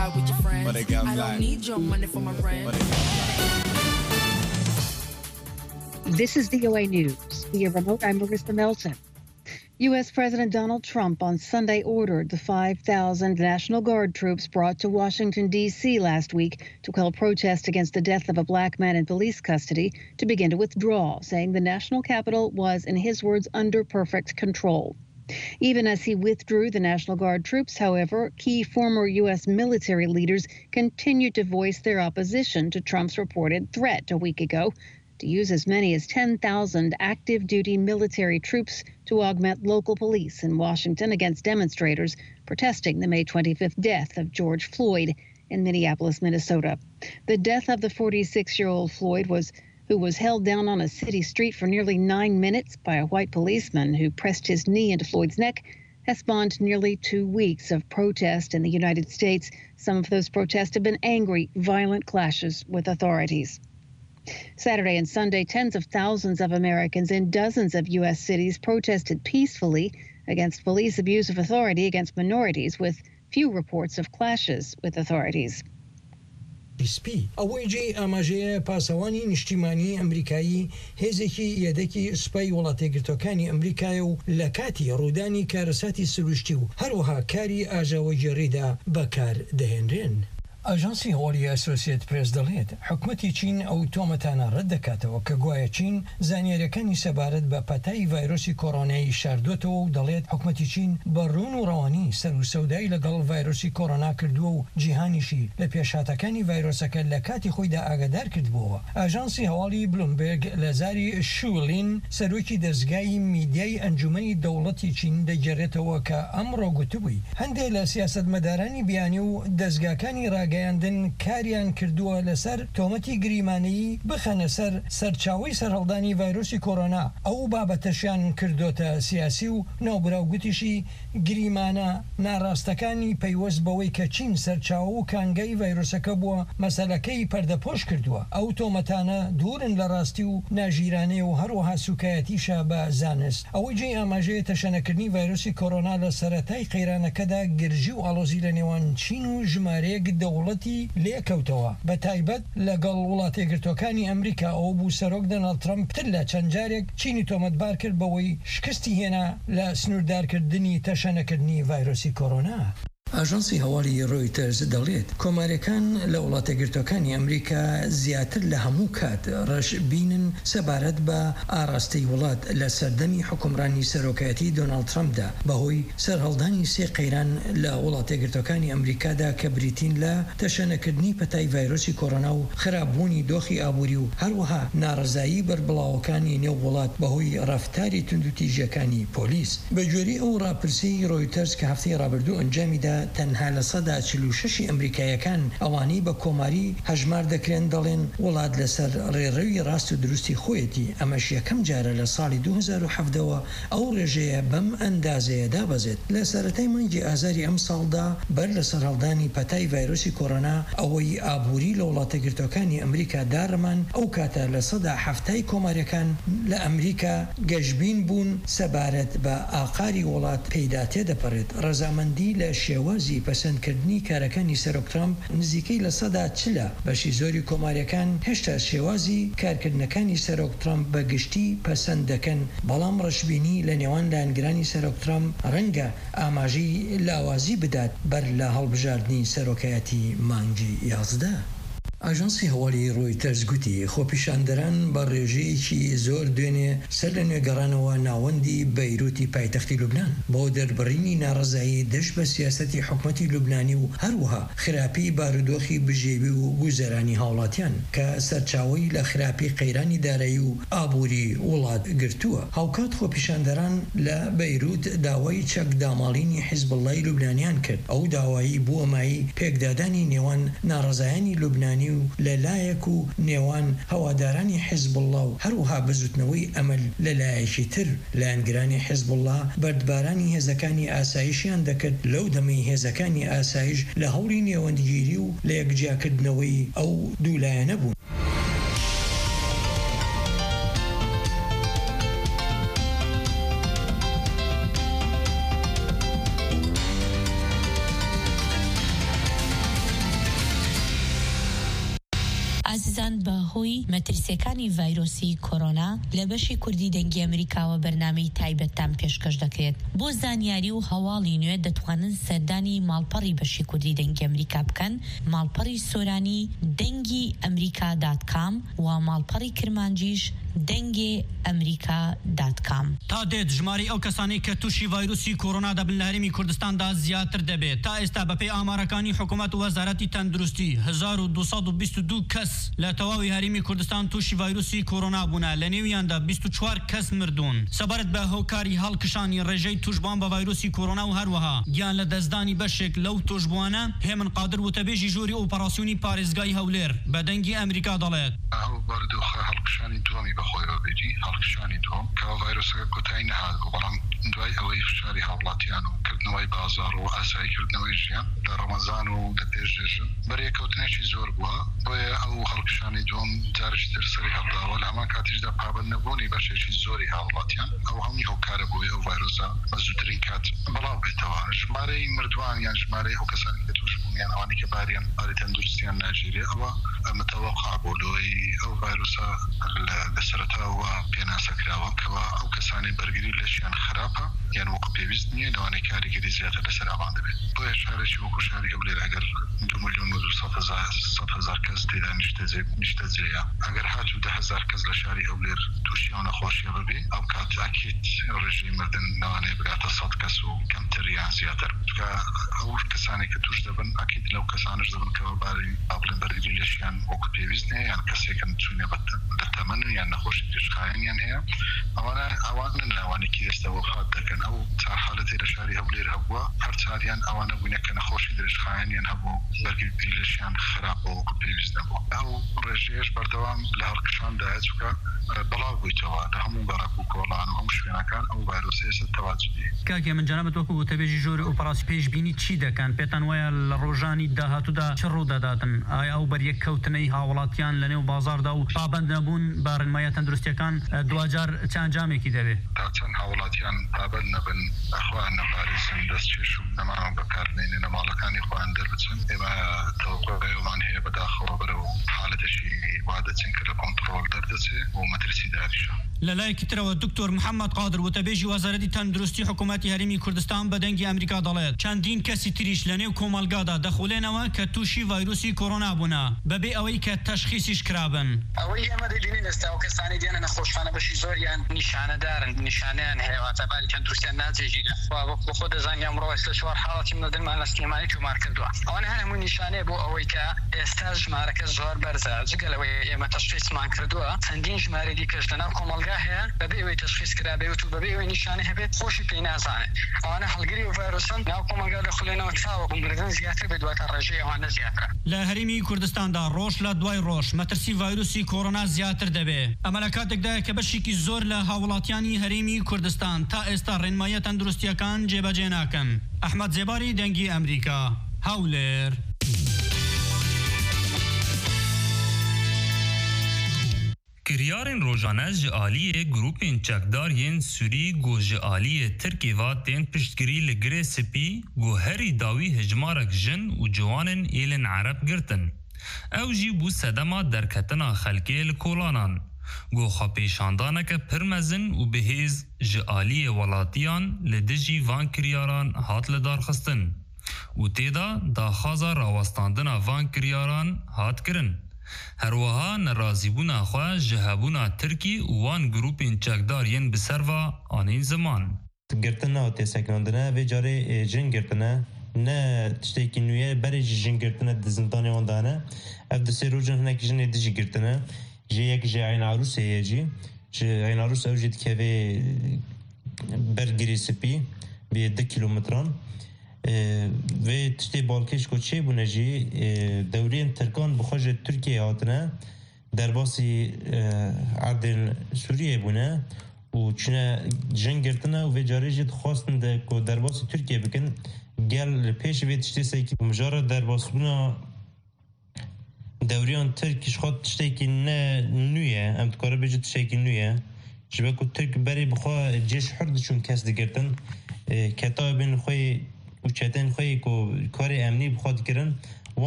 outside with your friends. I don't need your money for my rent. This is VOA News. Via remote, I'm Marissa Melton. U.S. President Donald Trump on Sunday ordered the 5,000 National Guard troops brought to Washington, D.C. last week to quell protests against the death of a black man in police custody to begin to withdraw, saying the national capital was, in his words, under perfect control. Even as he withdrew the National Guard troops, however, key former U.S. military leaders continued to voice their opposition to Trump's reported threat a week ago to use as many as 10,000 active-duty military troops to augment local police in Washington against demonstrators protesting the May 25th death of George Floyd in Minneapolis, Minnesota. The death of the 46-year-old Floyd who was held down on a city street for nearly 9 minutes by a white policeman who pressed his knee into Floyd's neck has spawned nearly 2 weeks of protest in the United States. Some of those protests have been angry, violent clashes with authorities. Saturday and Sunday, tens of thousands of Americans in dozens of U.S. cities protested peacefully against police abuse of authority against minorities, with few reports of clashes with authorities. ئەوەی جێ ئاماژەیە پاسەوانی نیشتیمانی ئەمریکایی هێزێکی یەدەکی سوپای وڵاتێگرتوەکانی ئەمریکایە و لە کاتی ڕوودانی کارەساتی سروشتی و هەروەها کاری ئاژاوە گێڕیدا بەکار دەهێنرێن. ئاژانسی هەواڵی ئەسۆسیێت پرێس دەڵێت حکومەتی چین ئەو تۆمەتانە ڕەت دەکاتەوە کە گوایە چین زانیاریەکانی سەبارەت بە پەتای ڤایرۆسی کۆڕۆنایی شاردوێتەوە و دەڵێت حکومەتی چین بە ڕوون و ڕەوانی سەر و سەودای لەگەڵ ڤایرۆسی کۆڕۆنا کردووە و جیهانیشی لە پێشهاتەکانی ڤایرۆسەکە لە کاتی خۆیدا ئاگادار کردبووە. ئاژانسی هەواڵی بلومبێرگ لە زاری شولین سەرۆکی دەستگای میدیای ئەنجومەنی دەوڵەتی چین دەگەڕێتەوە کە ئەمڕۆ گوتبووی هەندێک لە سیاسەتمەدارانی بیانی و دەستگاکانی ڕاگەیاندن کاریان کردووە لەسەر تۆمەتی گریمانەیی بخەنە سەر سەرچاوی سەرهەڵدانی ڤایرۆسی کۆڕۆنا ئەو بابەتەشیان کردوتە سیاسی و ناوبراوگوتیشی گریمانە ناڕاستەکانی پەیوەست بەوەی کە چین سەرچاو و کانگەی ڤایرۆسەکە بووە مەسەلەکەی پەردەپۆش کردووە. ئەو تۆمەتانە دوورن لە ڕاستی و ناژیرانەی و هەروەها سوکایەتیشە بە زانست. ئەوەی جێ ئاماژەیە تەشەنەکردنی ڤایرۆسی کۆڕۆنا لە سەرەتای قەیرانەکەدا گرژی و ئاڵۆزی لە نێوان چین و ژمارەیەک دەوڵەتی لێکەوتەوە بە تایبەت لەگەڵ وڵاتێگرتوەکانی ئەمریکا ئەو بوو سەرۆک دۆناڵد ترەمپ تر لە چەند جارێک چینی تۆمەتبار کرد بەوەی شکستی هێنا لە سنووردارکردنی تەشەنەکردنی ڤایرۆسی کۆڕۆنا. ئاژانسی هەواڵی ڕۆیتەرز دەڵێت کۆمارەکان لە وڵاتەگرتوەکانی ئەمریکا زیاتر لە هەموو کات ڕەش بینن سەبارەت بە ئاراستەی وڵات لە سەردەمی حکومڕانی سەرۆکایەتی دۆناڵد ترەمپدا بەهۆی سەرهەڵدانی سێ قەیران لە وڵاتەگرتوەکانی ئەمریکادا کە بریتین لە تەشەنەکردنی پەتای ڤایرۆسی کۆڕۆنا و خراپبوونی دۆخی ئابووری و هەروەها ناڕزایی بەربڵاوەکانی نێو وڵات بەهۆی ڕەفتاری توندوتیژەکانی پۆلیس. بە گوێرەی ئەو ڕاپرسی ڕۆیتەرز کە هەفتەی ڕابردوو ئەنجامیدا تەنها لە 46 ئەمریکایەکان ئەوانەی بە کۆماری هەژمار دەکرێن دەڵێن وڵات لەسەر ڕێڕەوی ڕاست و دروستی خۆیەتی. ئەمەش یەکەم جارە لە ساڵی 2017ەوە ئەو ڕێژەیە بەم ئەندازەیە دابەزێت. لە سەرەتای مانگی ئازاری ئەم ساڵدا بەر لە سەرهەڵدانی پەتای ڤایرۆسی کۆڕۆنا ئەوەی ئابووری لە وڵاتەگرتوەکانی ئەمریکا دارەمان ئەو کاتە لە 170 کۆماریەکان لە ئەمریکا گەشبین بوون سەبارەت بە ئاقاری وڵات پەیدا تێدەپەڕێت. ڕەزامەندی لە شێوازی پەسەندکردنی کارەکانی سەرۆک ترەمپ نزیکەی لە 140 بەشی زۆری کۆماریەکان هێشتا شێوازی کارکردنەکانی سەرۆک ترەمپ بە گشتی پەسەند دەکەن، بەڵام ڕەشبینی لە نێوان لایەنگرانی سەرۆک ترەمپ ڕەنگە ئاماژەی لاوازی بدات بەر لە هەڵبژاردننی سەرۆکایەتی مانگی 11. ئاژانسی هەواڵی ڕۆیتەرز گوتی خۆپیشاندەران بە ڕێژەیەکی زۆر دوێنێ سەر لە نوێگەڕانەوە ناوەندی بەیروتی پایتەختی لوبنان بۆ دەربڕینی ناڕزایی دەشت بە سیاسەتی حکومەتی لوبنانی و هەروەها خراپی بارودۆخی بژێوی و گوزەرانی هاوڵاتیان کە سەرچاوی لە خراپی قەیرانی دارایی و ئابووری وڵات گرتووە. هاوکات خۆپیشاندەران لە بەیروت داوای چەک داماڵینی حیزبڵڵای لوبنانیان کرد. ئەو داوایی بووە مای پێکدادانی نێوان ناڕزایانی لوبنانی و لەلایەک و نێوان هەوادارانی حیزبڵڵا و هەروەها بزوتنەوەی ئەمەل لەلایەکی تر. لایەنگرانی حیزبڵڵا بەردبارانی هێزەکانی ئاسایشیان دەکرد لەو دەمەی هێزەکانی ئاسایش لە هەوڵی نێوەندگیری و لە یەکجیاکردنەوەی ئەو دوولایەنە بوون. ئازیزان بەهۆی مەترسیەکانی ڤایرۆسی کۆرۆنا لە بەشی کوردی دەنگی ئەمریکاوە بەرنامەی تایبەتتان پێشکەش دەکرێت. بۆ زانیاری و هەواڵی نوێ دەتوانن سەردانی ماڵپەڕی بەشی کوردی دەنگی ئەمریکا بکەن، ماڵپەڕی سۆرانی دەنگی ئەمریکا.com و ماڵپەڕی کرمانجیش دەنگێ ئەمریکا.com. تا دێت ژماری ئەو کەسانی کە تووشی ڤایرۆسی کۆرۆنا دەبن لە هەرێمی کوردستاندا زیاتر دەبێت. تا ئێستا بەپێی ئامارەکانی حکوومەت و وەزارەتی تەندروستی 1222 کەس لە تەواوی هەرێمی کوردستان تووشی ڤایرۆسی کۆرۆنا بوونە، لە نێویاندا 24 کەس مردوون. سەبارەت بە هۆکاری هەڵکشانی ڕێژەی توشبوان بە ڤایرۆسی کۆرۆنا و هەروەها گیان لە دەستدانی بەشێک لەو توشبوانە، هێمن قادر وتەبێژی ژووری ئۆپەراسیۆنی پارێزگای هەولێر بە دەنگی ئەمریکا دەڵێت. ئەو بەردۆخە هەڵکشانی دووەمی بەخۆیەوە بێتی، هەڵکشانی دووەم کە ڤایرۆسەکە کۆتایی نەهات، بەڵام دوای ئەوەی فشاری هاوڵاتیان و کردنەوەی بازار و ئاساییکردنەوەی ژیان لە ڕەمەزان و لە پێش ژێژن بەرێکەوتنێکی زۆر بووە، بۆیە ئەو هەڵکشانی دووەم جارش تر سەری هەڵداوە. لە هەمان کاتیشدا پابەند نەبوونی بەشێکی زۆری هاوڵاتیان ئەو هەمووی هۆکارە بۆی ئەو ڤایرۆسە بە زووترین کات بەڵاو بێتەوە. ژمارەی مردوان یان ژمارەی ئەو کەسانی کە توش بوون یان ئەوانی کە باری تەندروستیان ناگیرێ ئەوە متەوەقع بوو لەوەی ئەو ڤایرۆسە لە سەرەتاوە پێناسەکراوە کەوا ئەو کەسانی بەرگری لەشیان خراپە یان وەکو پێویست نییە لەوانەی کاریگەری زیاتر لەسەر ئەوان دەبێت. بۆیە شارێکی وەکو شاری هەولێر ئەگەر 2,200,000 کەس تێدا نیشتە جێیە، ئەگەر هاتوو 10,000 کەس لە شاری هەولێر تووشی ئەو نەخۆشیە ببێ، ئەو کات ئاکیت ڕێژەی مردن لەوانەیە بگاتە 100 کەس و کەمتر یان زیاتر. ئەو کەسانی کە توش دەبن ئاکیت لەو کەسانش دەبن کەەوە باری ئابلێن بەرگری لەشیان وەکو پێویست نیە یان کەسێکن چوونێ دەتەمەن یان نەخۆشی پێشخایەنیان هەیە، ئەوانە ناوانێکی ئێستا وەفات دەکەن. ئەو چار حالەتی لە شاری هەولێر هەبووە، هەر چاریان ئەوانە بووینە کە نەخۆشی درێژخایەنیان هەبوو، بەرگری لەشیان خراپەوە وەکو پێویست نەبوو. ئەو ڕێژەیەش بەردەوام لە هەڵکشاندایە چووکە بەڵاو بوویتەوە لە هەموو بەڕک و کۆڵان و هەموو شوێنەکان ئەو ڤایرۆسە ئێستا تەواجدی. کاکێ من جەنابەت وەکو وتەبێژی ژووری ئۆپەراسی پێشبینی چی دەکەن؟ پێتان وایە لە ڕۆژانی داهاتوودا چ ڕوودەداتن؟ ئایا ئەو بەریەککەوتنەی هاوڵاتیان لە نێو بازاردا و پابەند نەبوون بە ڕێنمایە تەندروستیەکان دوجار چ ئەنجامێکی دەبێت؟ تا چەند هاوڵاتیان پابەند نەبن، ئەخوان نەپارێزن، دەستچێش و نەماوە بەکارمێنێ لە ماڵەکانی خۆیان دەربچن. ئێمە تەوەقعمان هەیە بەداخەوە بەرەو حالەتێکی وا دەچین کە لە کۆنتڕۆڵ دەردەچێ و مەترسی داریشە. لە لایەکی ترەوە دکتۆر محەممەد قادر وتەبێژی وەزارەتی تەندروستی حکوومەتی هەرێمی کوردستان بە دەنگی ئەمریکا دەڵێت چەندین کەسی تریش لە نێو کۆمەلگادا دەخولێنەوە کە تووشی ڤایرۆسی کۆرۆنا بوونە بەبێ ئەوەی کە تەشخیصیش کرابن. ئەوەی ئێمە دەبینین ئێستا و کەسانی دێنە نەخۆشخانە بەشی زۆریان نیشانەدارن، نیشانیان هەیە، واتەباری تەندروستیان ناجێگیرە. وەکو خۆ دەزانین ئەمڕۆ ئێستا 4 حاڵەتی مردنمان لە سلێمانی تۆمار کردووە. ئەوانە هەموو نیشانەیە بۆ ئەوەی کە ئێستا ژمارەکە زۆر بەرزە. جگەلەوەی ئێمە تەشخیصمان کردووە، چەندین ژمارە دیکەش لەناو کۆمەلگا هەیە بەبێ ئەوەی تەشخیص کرابێت و بەبێ ئەوەی نیشانە هەبێت خۆشی پێی نازانێت. ئەوانە هەڵگری و ڤایرۆسن ناو کۆمەلگا دەخولێنەوە چاوە مردن زیاتر بێت، دواتە ڕێژەی ئەوانە زیاترە. لە هەرێمی کوردستاندا ڕۆژ لە دوای ڕۆژ مەترسی ڤایرۆسی کۆرۆنا زیاتر دەبێت. ئەمە لە کاتێکدایە کە بەشێکی زۆر لە هاوڵاتیانی هەرێمی کوردستان تا ئێستا ڕێنمایە تەندروستیەکان جێبەجێ ناکەن. ئەحمەد زێباری دەنگی ئەمریکا، هەولێر. کریارên rojane ji aliyê grûpên çekdariyên Sûrî got ji aliyê Tirkiyê tên piştgirî li girê spî got herî dawî hejmarek jin û ciwanên êlên Ereb girtin. Ew jî bû sedema derketina xelkê li kolanan. Got xwepêşandaneke pir mezin û bihêz ji aliyê welatiyan li dijî van kiryaran hat li darxistin û têda daxwaza rawestandina van kiryaran hat kirin. هەروەها نەڕازیبوونا خوا ji hebûna Tirkî û wan grûpên çekdar yên bi ser va anîn ziman. Girtina û têsekirandina vê carê jin girtine ne tiştekî nû ye, berê jî jin girtine di zindanê wan de ne. Ev di sê rojin hinek jinê di jî girtine. Jê yek ji Eyn Arûsê ye jî. Ji Eyn Arûs ew jî dikeve ber girê spî bê 2 kilometran. Ve tiştê balkêş ku çêbûne jî dewriyên Tirkan bi xwe ji Tirkiyeyê hatine derbasî erdên Sûriyê bûne û çûne jin girtine û vê carê jî dixwastin de ku derbasî Tirkiye bikin gel li pêş vê tiştê sekî mijara derbasbûna dewriyan Tirk ji xwe tiştekî ne nû ye, em dikare bêjin tiştekî nû ye ji ber ku Tirk berê bi xwe cêş hir diçûn kes digirtin ketayê bên xwe û çetên xwe ku karê emnî bi xwe dikirin